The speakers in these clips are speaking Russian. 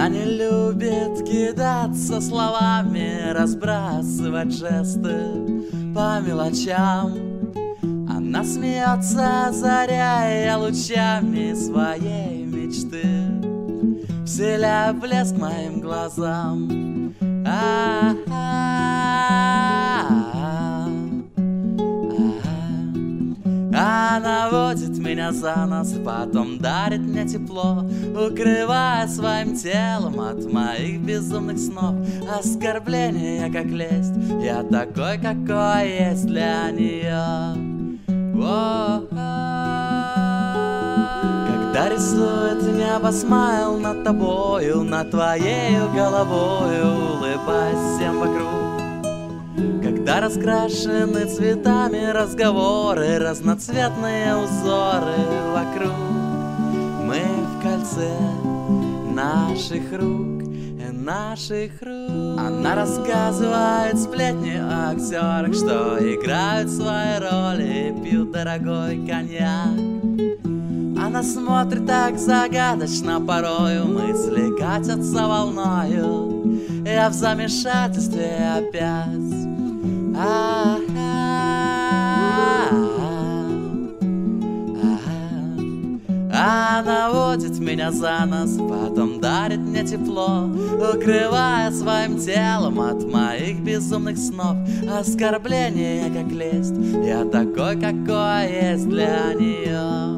Она не любит кидаться словами, разбрасывать жесты по мелочам. Она смеется, озаряя лучами своей мечты, вселяя блеск моим глазам. Она водит меня за нос, потом дарит мне тепло, укрывая своим телом от моих безумных снов. Оскорбления, как лесть, я такой, какой есть для нее. Когда рисует небо смайл над тобою, над твоей головою, улыбаясь всем вокруг. Когда раскрашены цветами разговоры, разноцветные узоры вокруг. Мы в кольце наших рук, наших рук. Она рассказывает сплетни о актерах, что играют свои роли и пьют дорогой коньяк. Она смотрит так загадочно, порою мысли катятся волною. Я в замешательстве опять. Она водит меня за нос, потом дарит мне тепло, укрывая своим телом от моих безумных снов. Оскорбления, как лесть, я такой, какой есть для нее.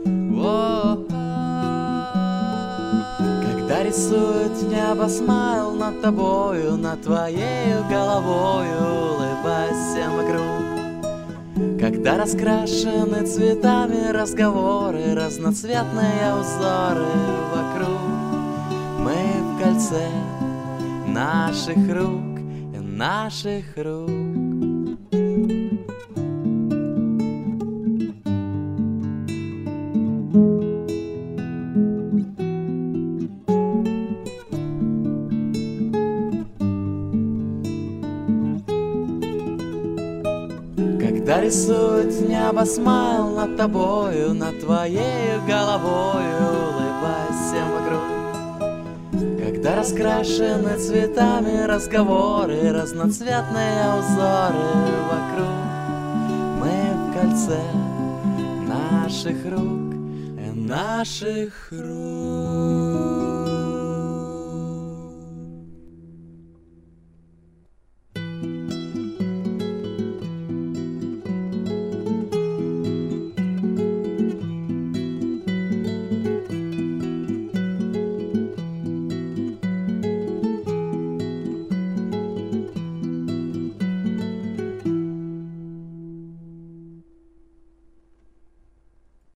Когда рисует небо смайл над тобою, над твоей головою, улыбаясь всем вокруг. Когда раскрашены цветами разговоры, разноцветные узоры вокруг. Мы в кольце наших рук и наших рук. Когда рисует небо смайл над тобою, над твоей головою, улыбаясь всем вокруг. Когда раскрашены цветами разговоры, разноцветные узоры вокруг. Мы в кольце наших рук и наших рук.